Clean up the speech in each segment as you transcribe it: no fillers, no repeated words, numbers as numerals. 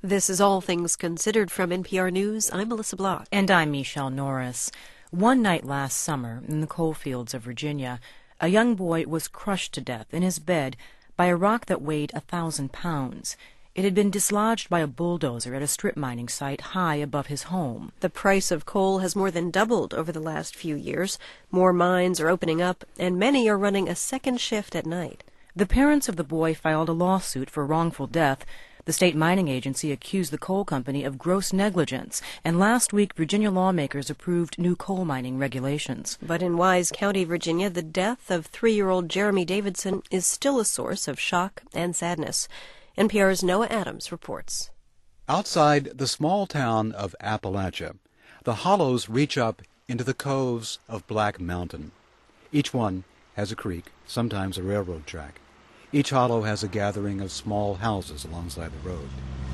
This is All Things Considered from NPR News. I'm Melissa Block. And I'm Michelle Norris. One night last summer in the coal fields of Virginia, a young boy was crushed to death in his bed by a rock that weighed 1,000 pounds. It had been dislodged by a bulldozer at a strip mining site high above his home. The price of coal has more than doubled over the last few years. More mines are opening up, and many are running a second shift at night. The parents of the boy filed a lawsuit for wrongful death. The state mining agency accused the coal company of gross negligence, and last week Virginia lawmakers approved new coal mining regulations. But in Wise County, Virginia, the death of 3-year-old Jeremy Davidson is still a source of shock and sadness. NPR's Noah Adams reports. Outside the small town of Appalachia, the hollows reach up into the coves of Black Mountain. Each one has a creek, sometimes a railroad track. Each hollow has a gathering of small houses alongside the road.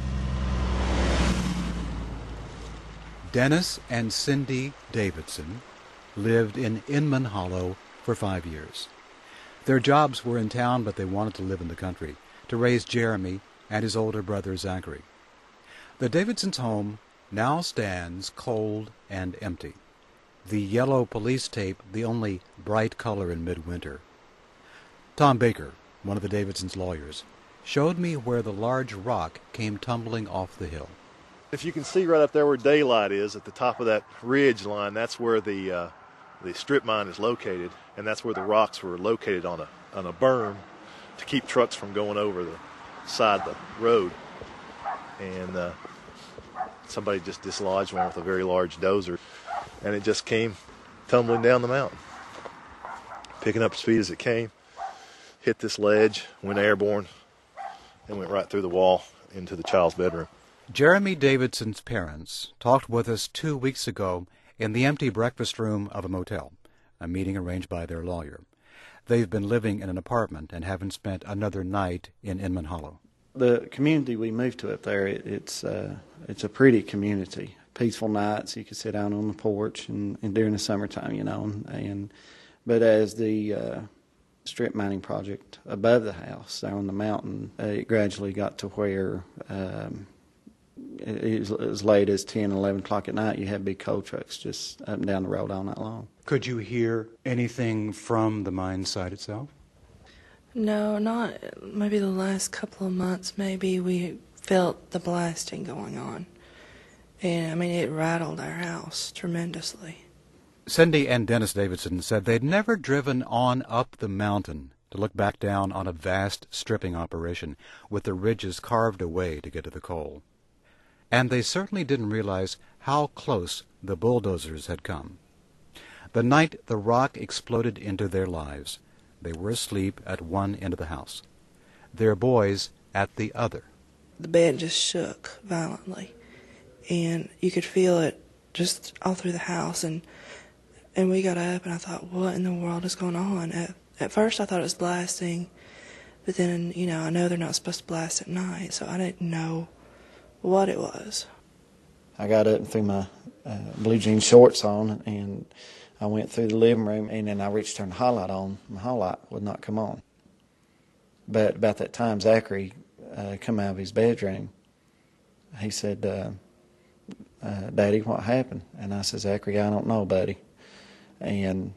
Dennis and Cindy Davidson lived in Inman Hollow for 5 years. Their jobs were in town, but they wanted to live in the country to raise Jeremy and his older brother Zachary. The Davidsons' home now stands cold and empty. The yellow police tape the only bright color in midwinter. Tom Baker, one of the Davidsons' lawyers, showed me where the large rock came tumbling off the hill. If you can see right up there where daylight is, at the top of that ridge line, that's where the strip mine is located, and that's where the rocks were located on a berm to keep trucks from going over the side of the road. And somebody just dislodged one with a very large dozer, and it just came tumbling down the mountain, picking up speed as it came. Hit this ledge, went airborne, and went right through the wall into the child's bedroom. Jeremy Davidson's parents talked with us 2 weeks ago in the empty breakfast room of a motel, a meeting arranged by their lawyer. They've been living in an apartment and haven't spent another night in Inman Hollow. The community we moved to up there, it's a pretty community. Peaceful nights, you could sit out on the porch and during the summertime, but as the strip mining project above the house there on the mountain, it gradually got to where it was as late as 10, 11 o'clock at night. You had big coal trucks just up and down the road all night long. Could you hear anything from the mine site itself? No, not maybe the last couple of months. Maybe we felt the blasting going on. And, it rattled our house tremendously. Cindy and Dennis Davidson said they'd never driven on up the mountain to look back down on a vast stripping operation with the ridges carved away to get to the coal. And they certainly didn't realize how close the bulldozers had come. The night the rock exploded into their lives, they were asleep at one end of the house, their boys at the other. The bed just shook violently, and you could feel it just all through the house, and we got up, and I thought, what in the world is going on? At first I thought it was blasting, but then, I know they're not supposed to blast at night, so I didn't know what it was. I got up and threw my blue jean shorts on, and I went through the living room, and then I reached to turn the hall light on. My hall light would not come on. But about that time, Zachary come out of his bedroom. He said, Daddy, what happened? And I said, Zachary, I don't know, buddy. And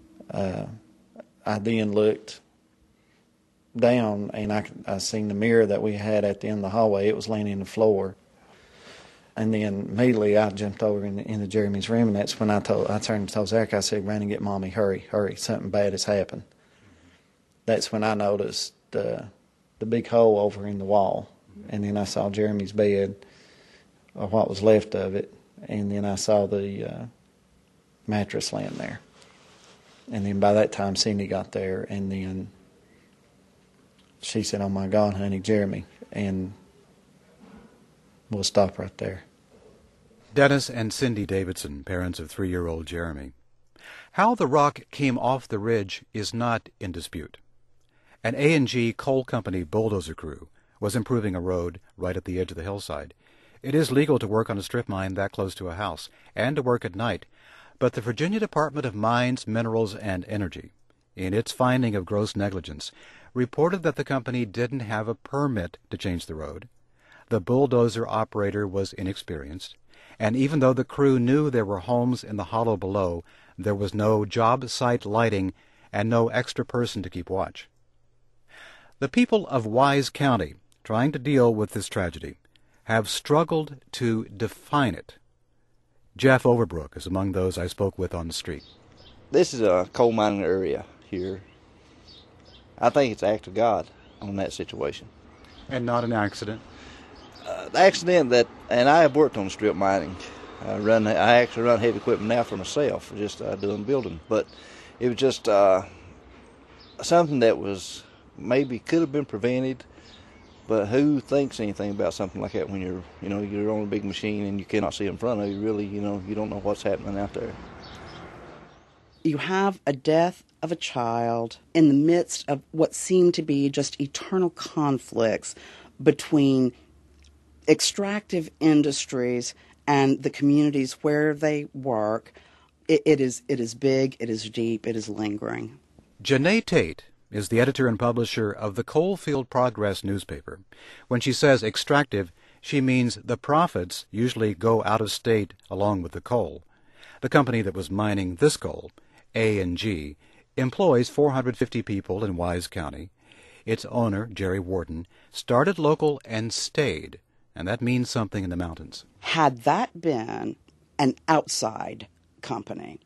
I then looked down, and I seen the mirror that we had at the end of the hallway. It was laying in the floor. And then immediately I jumped over into Jeremy's room, and that's when I turned and told Zach, I said, run and get Mommy, hurry, something bad has happened. That's when I noticed the big hole over in the wall. And then I saw Jeremy's bed, or what was left of it, and then I saw the mattress laying there. And then by that time, Cindy got there, and then she said, oh my God, honey, Jeremy, and we'll stop right there. Dennis and Cindy Davidson, parents of 3-year-old Jeremy. How the rock came off the ridge is not in dispute. An A&G coal company bulldozer crew was improving a road right at the edge of the hillside. It is legal to work on a strip mine that close to a house, and to work at night, but the Virginia Department of Mines, Minerals, and Energy, in its finding of gross negligence, reported that the company didn't have a permit to change the road. The bulldozer operator was inexperienced, and even though the crew knew there were homes in the hollow below, there was no job site lighting and no extra person to keep watch. The people of Wise County, trying to deal with this tragedy, have struggled to define it. Jeff Overbrook is among those I spoke with on the street. This is a coal mining area here. I think it's an act of God on that situation. And not an accident? The accident that, and I have worked on strip mining. I actually run heavy equipment now for myself, just doing building. But it was just something that was maybe could have been prevented. But who thinks anything about something like that when you're on a big machine and you cannot see in front of you? Really, you don't know what's happening out there. You have a death of a child in the midst of what seemed to be just eternal conflicts between extractive industries and the communities where they work. It is big, it is deep, it is lingering. Janae Tate is the editor and publisher of the Coalfield Progress newspaper. When she says extractive, she means the profits usually go out of state along with the coal. The company that was mining this coal, A&G, employs 450 people in Wise County. Its owner, Jerry Wharton, started local and stayed, and that means something in the mountains. Had that been an outside company,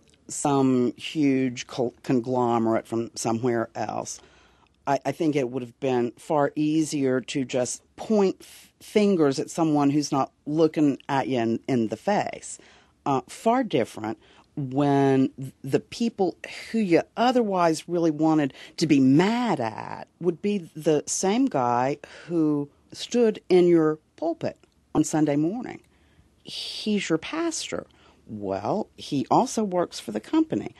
some huge conglomerate from somewhere else, I think it would have been far easier to just point fingers at someone who's not looking at you in the face. Far different when the people who you otherwise really wanted to be mad at would be the same guy who stood in your pulpit on Sunday morning. He's your pastor. Well, he also works for the company.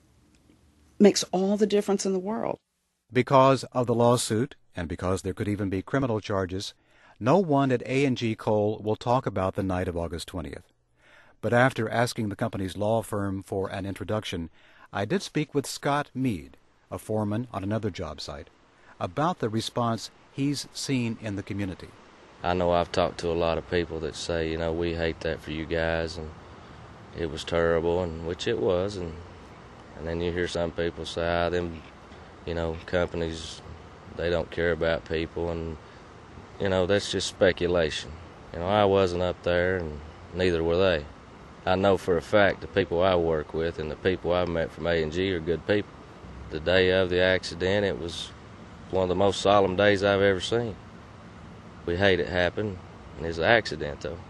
Makes all the difference in the world. Because of the lawsuit, and because there could even be criminal charges, no one at A&G Coal will talk about the night of August 20th. But after asking the company's law firm for an introduction, I did speak with Scott Mead, a foreman on another job site, about the response he's seen in the community. I know I've talked to a lot of people that say, we hate that for you guys, and it was terrible, and which it was, and then you hear some people say, them, companies, they don't care about people, and, that's just speculation. I wasn't up there, and neither were they. I know for a fact the people I work with and the people I've met from A&G are good people. The day of the accident, it was one of the most solemn days I've ever seen. We hate it happen, and it's an accident, though.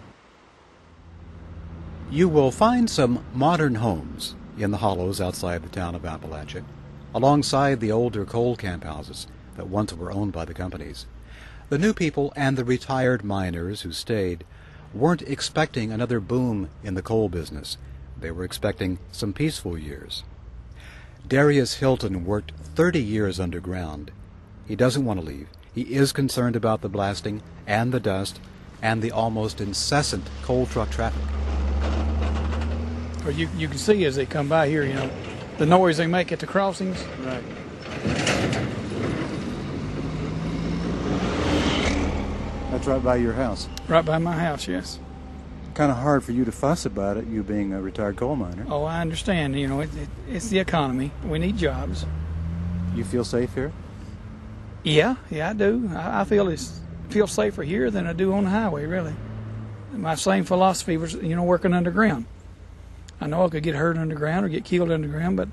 You will find some modern homes in the hollows outside the town of Appalachia, alongside the older coal camp houses that once were owned by the companies. The new people and the retired miners who stayed weren't expecting another boom in the coal business. They were expecting some peaceful years. Darius Hilton worked 30 years underground. He doesn't want to leave. He is concerned about the blasting and the dust and the almost incessant coal truck traffic. Or you can see as they come by here, the noise they make at the crossings. Right. That's right by your house. Right by my house, yes. Kind of hard for you to fuss about it, you being a retired coal miner. Oh, I understand. It's the economy. We need jobs. You feel safe here? Yeah, I do. I feel safer here than I do on the highway, really. My same philosophy was, working underground. I know I could get hurt underground or get killed underground, but,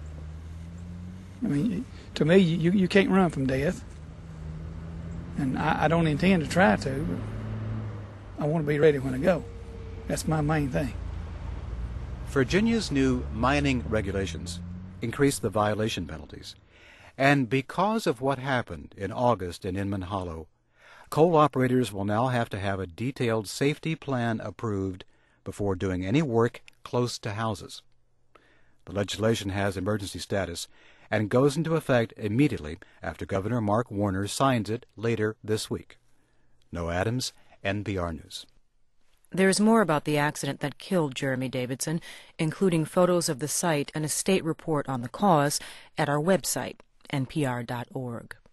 to me, you can't run from death. And I don't intend to try to, but I want to be ready when I go. That's my main thing. Virginia's new mining regulations increased the violation penalties. And because of what happened in August in Inman Hollow, coal operators will now have to have a detailed safety plan approved before doing any work close to houses. The legislation has emergency status and goes into effect immediately after Governor Mark Warner signs it later this week. Noah Adams, NPR News. There's more about the accident that killed Jeremy Davidson, including photos of the site and a state report on the cause, at our website, npr.org.